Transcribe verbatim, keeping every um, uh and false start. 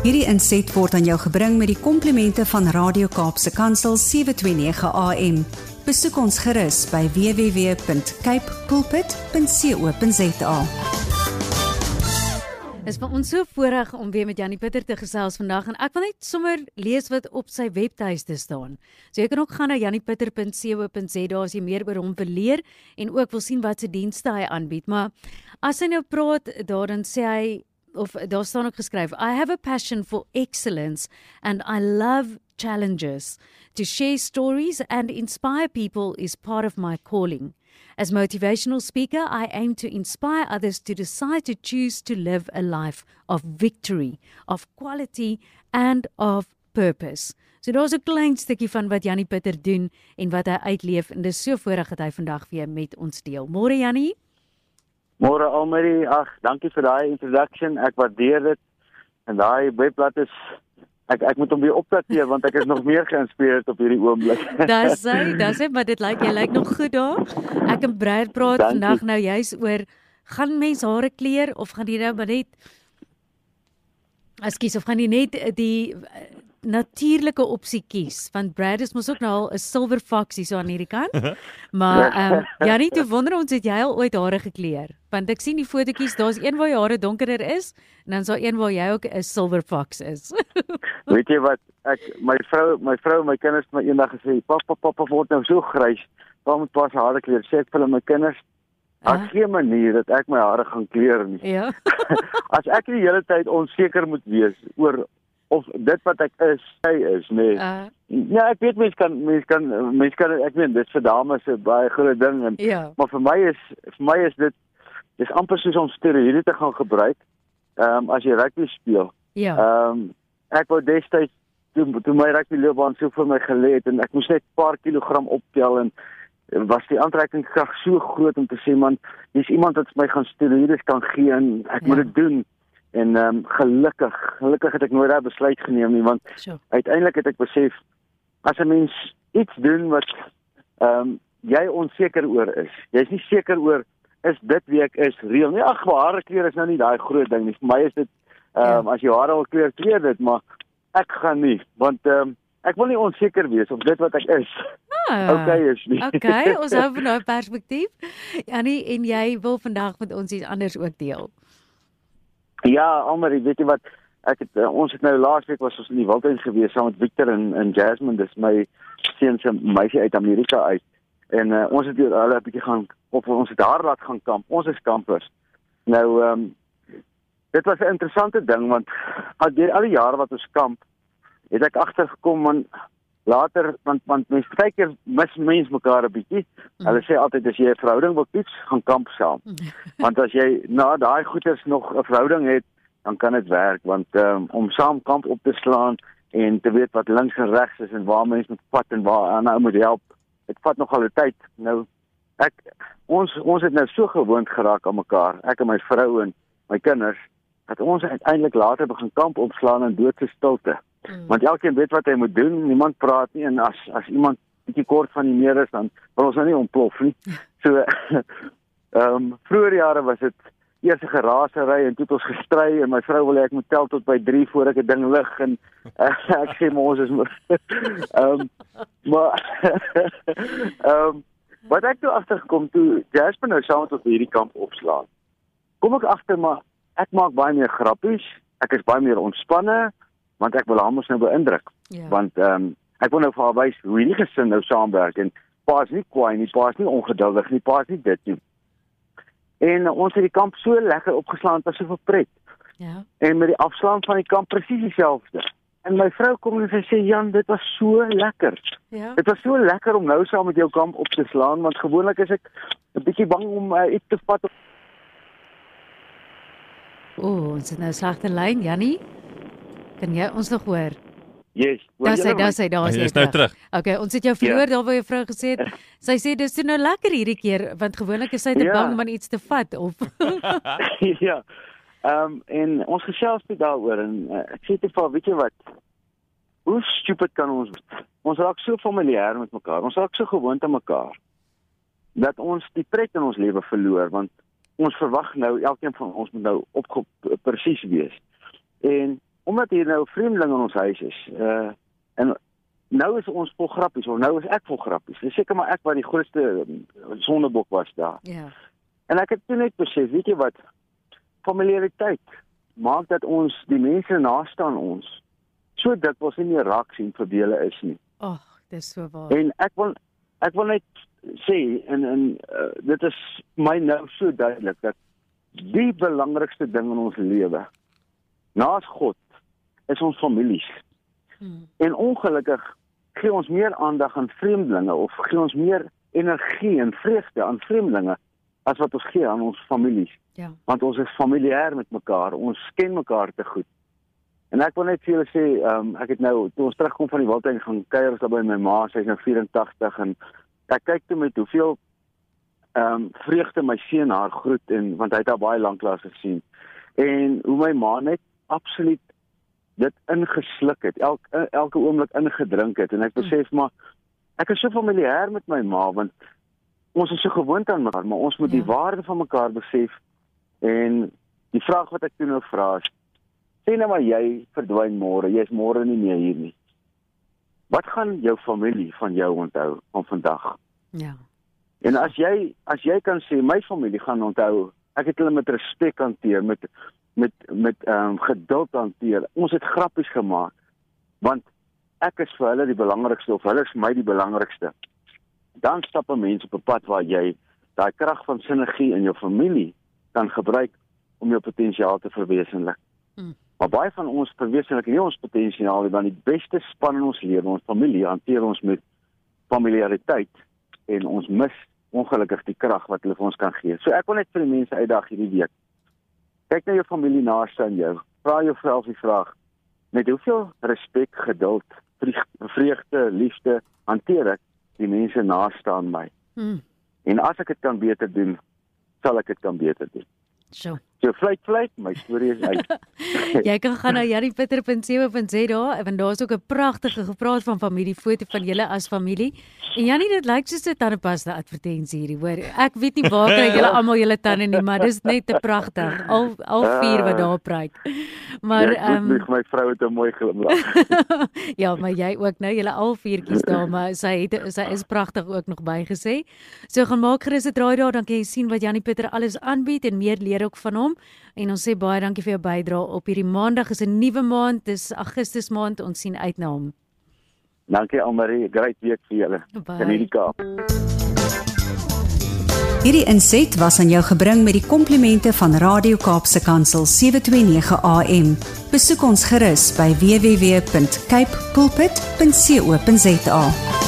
Hierdie inset word aan jou gebring met die komplimente van Radio Kaapse Kansel sewe twee nege A M. Besoek ons gerus by w w w punt cape pulpit punt co punt za. Is vir ons so voorreg om weer met Janie Pieter te gesels vandag en ek wil net sommer lees wat op sy webtuiste staan. So jy kan ook gaan na janie pieter punt co punt za as jy meer oor hom wil leer en ook wil sien wat se dienste hy aanbied. Maar as hy nou praat, daar dan sê hy, of daar staan ook geskryf, I have a passion for excellence and I love challenges. To share stories and inspire people is part of my calling. As motivational speaker, I aim to inspire others to decide to choose to live a life of victory, of quality and of purpose. So daar's 'n klein stukkie van wat Janie Pieter doen en wat hy uitleef en dis so voorreg dat hy vandag weer met ons deel. Môre Janie. Môre Almarie, ag, dankie vir daai introduction. Ek waardeer dit. En daai webblad is ek ek moet hom weer opdateer want ek is nog meer geïnspireerd op hierdie oomblik. Dis hy, dis hy, maar dit lyk jy lyk nog goed daar. Ek en Brad praat Dankie. vandag nou juis oor gaan mens hare kleur of gaan jy nou maar net Ekskuus, of gaan jy net die natuurlike opsie kies, want Brad is mos ook nou al 'n silver fox hier so aan hierdie kant. Maar ehm um, Janie, toe wonder ons het jy al ooit hare gekleur? Want ek sien die fotootjies, daar's een waar jou hare donkerder is en dan is daar een waar jy ook 'n silver fox is. Weet jy wat? Ek my vrou, my vrou en my kinders het my eendag gesê, "Pappa, pappa word nou so grys. Waar moet pas hare kleur?" Sê ek vir hulle, my kinders, daar's Ah. geen manier dat ek my hare gaan kleur nie. Ja. As ek die hele tyd onseker moet wees oor of dit wat ek is, hy is, nee. Uh, Ja, ek weet mens kan mens kan mens kan ek weet dit vir dames 'n baie groot ding en ja. maar vir my is vir my is dit dis amper soos om steroïde te gaan gebruik. Ehm um, as jy rugby speel. Ja. Ehm um, ek wou destyds toe toe my rugby loopbaan so vir my gelê het en ek moes net 'n paar kilogram optel en was die aantrekkingskrag so groot om te sê man, dis iemand wat my gaan steroïdes kan gee en ek Ja. moet dit doen. En ehm um, gelukkig, gelukkig het ek nooit daai besluit geneem nie want So. uiteindelik het ek besef as 'n mens iets doen wat ehm um, jy onseker oor is. Jy's nie seker oor is dit wie ek is reël nie. Ag, hare kleur is nou nie daai groot ding nie. Vir my is dit ehm um, Ja. as jy hare al kleur, kleur dit, maar ek gaan nie want ehm um, ek wil nie onseker wees of dit wat ek is. Ah, Okay is nie. Okay, ons hou van daai perspektief. Janie, en jy wil vandag met ons iets anders ook deel. Ja, Almarie, weet jy wat? Ek het uh, ons het nou laasweek was ons in die Wildtuin gewees saam met Victor en en Jasmine, dis my seun se meisie uit Amerika uit. En uh, ons het hier hulle 'n bietjie gaan of ons het haar laat gaan kamp. Ons is kampers. Nou ehm um, dit was 'n interessante ding want al die al die jare wat ons kamp, het ek agtergekom man later want want mense baie keer mis mens mekaar 'n bietjie. Mm. Hulle sê altyd as jy 'n verhouding wil kies, gaan kamp saam. Want as jy na daai goeters nog 'n verhouding het, dan kan dit werk want um, om saam kamp op te slaan en te weet wat links en regs is en waar mense moet vat en waar ander ou moet help, dit vat nogal 'n tyd. Nou ek ons ons het nou so gewoond geraak aan mekaar, ek en my vrou en my kinders, dat ons uiteindelik later begin kamp opslaan in doodse stilte. Mm. Want elkeen weet wat hy moet doen, niemand praat nie en as as iemand bietjie kort van die meer is, dan wil ons nou nie ontplof nie. So ehm um, vroeër jare was dit eers 'n gerasery en toe het ons gestry en my vrou wil hê ek moet tel tot by drie voor ek 'n ding lig en uh, ek sê maar ons is ehm um, maar ehm um, wat ek toe agtergekom toe Jasper nou saam met ons hierdie kamp opslaan. Kom ek agter maar ek maak baie meer grappies, ek is baie meer ontspanne want ek wil haar mos nou beïndruk. Ja. Want ehm um, ek wil nou vir haar wys hoe hierdie gesin nou saamwerk en pa is nie kwaai nie, pa is nie ongeduldig nie, pa is nie dit nie. En uh, ons het die kamp so lekker opgeslaan, het was so verpret. Ja. En met die afslaan van die kamp presies dieselfde. En my vrou kom en sy sê Jan, dit was so lekker. Ja. Dit was so lekker om nou saam met jou kamp op te slaan want gewoonlik is ek 'n bietjie bang om uh, iets te vat. O, oh, ons het nou 'n slegte lyn, Janie. Kan jy ons nog hoor? Yes. Daar sê, daar sê, daar Hy sê. is nou terug. Okay, ons het jou verloor Ja. daar waar jou vrou gesê het. Sy sê dis toe nou lekker hierdie keer want gewoonlik is sy te Ja. bang om aan iets te vat of Ja. Ehm um, en ons gesels het daaroor en uh, ek sê te vir weet jy wat? Hoe stupid kan ons wees? Ons raak so familier met mekaar. Ons raak so gewoond aan mekaar dat ons die pret in ons lewe verloor want ons verwag nou elkeen van ons moet nou op presies wees. En omdat hier nou vreemdelinge in ons huis is, uh, en nou is ons vol grappies, of nou is ek vol grappies. Dis seker maar ek wat die grootste sondebok was daar. Ja. En ek het toe net besef, weet jy wat, familiariteit maak dat ons, die mense naaste aan ons, so dikwels nie meer raak sien vir wie hulle is nie. Ag, dis so waar. En ek wil, ek wil net sê, en, en uh, dit is my nou so duidelik, dat die belangrikste ding in ons lewe, naas God, is ons families. Hmm. En ongelukkig gee ons meer aandag aan vreemdelinge, of gee ons meer energie en vreugde aan vreemdelinge, as wat ons gee aan ons families. Ja. Want ons is familiêr met mekaar, ons ken mekaar te goed. En ek wil net vir julle sê, um, ek het nou, toe ons terugkom van die Wildtuin gaan kuier daar by my ma, sy is nou vyf-en-tagtig, en ek kyk toe met hoeveel um, vreugde my seun haar groet, en, want hy het haar baie lanklaas gesien, en hoe my ma net absoluut dit ingesluk het, elk, elke oomblik ingedrink het, en ek besef maar, ek is so familiêr met my ma, want ons is so gewoond aan mekaar, maar ons moet ja. die waarde van mekaar besef, en die vraag wat ek toe nou vra is, sê nou maar jy verdwyn môre, jy is môre nie meer hier nie. Wat gaan jou familie van jou onthou van vandag? Ja. En as jy, as jy kan sê, my familie gaan onthou, ek het hulle met respek hanteer, met, met, met um, geduld hanteer, ons het grappies gemaak, want ek is vir hulle die belangrikste, of hulle is vir my die belangrikste. Dan stap 'n mens op 'n pad waar jy daai krag van sinergie in jou familie kan gebruik om jou potensiaal te verwesenlik. Hmm. Maar baie van ons verwesenlik nie ons potensiaal, want die beste span in ons lewe, ons familie, hanteer ons met familiariteit, en ons mis ongelukkig die krag wat hulle vir ons kan gee. So ek wil net vir die mense uitdaag hierdie week. Kyk na jou familie naaste aan jou. Vra jouself die vraag, met hoeveel respek, geduld, vreugde, liefde hanteer ek die mense naaste aan my. Hmm. En as ek dit kan beter doen, sal ek dit kan beter doen. So. So vlieg vlieg, my storie is uit. Jy kan gaan na jannie pieter punt co punt za, want daar is ook 'n pragtige gepraat van familiefoto van julle as familie. En Jannie, dit lyk soos 'n tandepasta advertensie hierdie, hoor. Ek weet nie waar kry julle almal julle tande nie, maar dis net te pragtig. Al al vier wat daar pryk. Maar ehm ja, my vrou het 'n mooi glimlag. Ja, maar jy ook nou, julle al viertjies daar, maar sy het sy is pragtig ook nog bygesê. So gaan maak gerus 'n draai daar, dan kan jy sien wat Jannie Pieter alles aanbied en meer leer ook van hom. En ons sê baie dankie vir jou bydrae op hierdie maandag. Is 'n nuwe maand, dis Augustus maand, ons sien uit na hom. Dankie Almarie, great week vir julle. In hierdie Kaap. Hierdie inset was aan jou gebring met die komplimente van Radio Kaapse Kansel sewe twee nege A M. Besoek ons gerus by w w w punt cape pulpit punt co punt za.